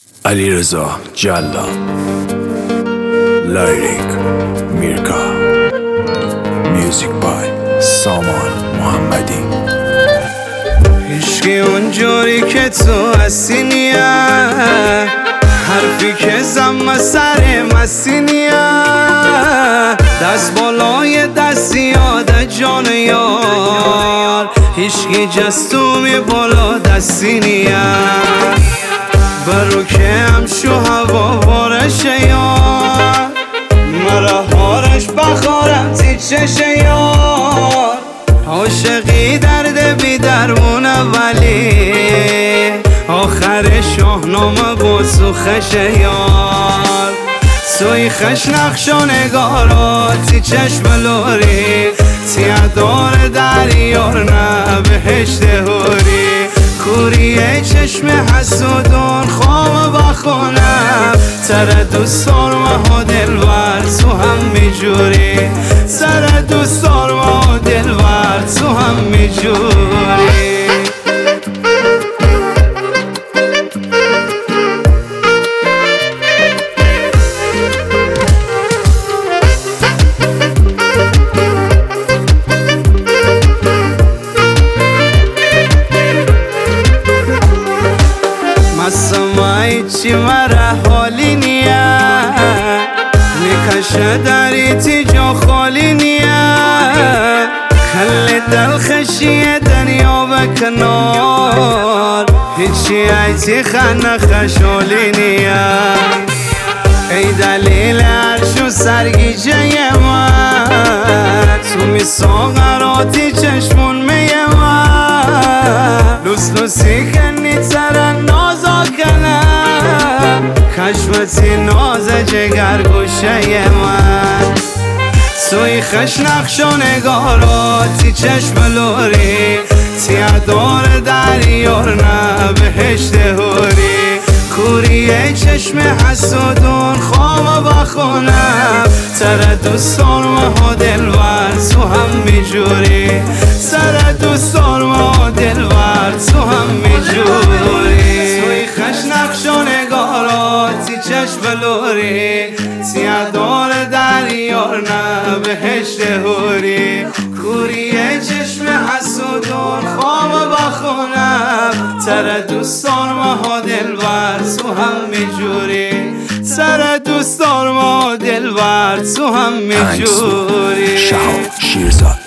علیرضا جلاد، لیریک میرکا، میوزیک بای سامان محمدی. هیچکی اونجوری که تو هستی نیه، حرفی که زم سر مستی نیه، دست بالای دست یاد جان یار، هیچکی جستومی بالا دستی نیه، برو که همشو هوا بارشه یار، مرا هارش بخارم تی چشه یار، عاشقی درد بی درمونه ولی آخر شاهنامه با سوخشه یار، توی خش نقش و نگاراتی چشم لوری، تی ادار دریار نه بهشت هوری، کوریه چشم حسودون خواب بخونم، سر دوستان ما دلور تو هم میجوری، سر دوستان ما دلور تو هم میجوری. مسمایی چی مرا حالی نیه، میکشه داری تی جا خالی نیه، خلی دل خشی دنیا بکنار، هیچی ایتی خانه خشالی نیه، ای دلیل عرشو سرگیجه من، تو می ساغراتی چشمون میه من، لوس لوسی کنی ترن نازا کنم، کشمتی ناز جگر گوشه من، توی خش نقش و نگاراتی چشم لوری، تی ادار دریار نه بهشت هوری، کوریه چشم حسودون خواب بخونم، سر دوستان ما دلور تو هم میجوری، سر دوستان ما دلور تو هم میجوری، توی خش نقش و نگاراتی چشم لوری، تی ادار دریار نه بهشت هوری، کوریه چشم حسودون خواب بخونم، سر دوستان ما دلور تو هم میجوری، سر دوستان ما دلور تو هم میجوری. شهاب شیرزاد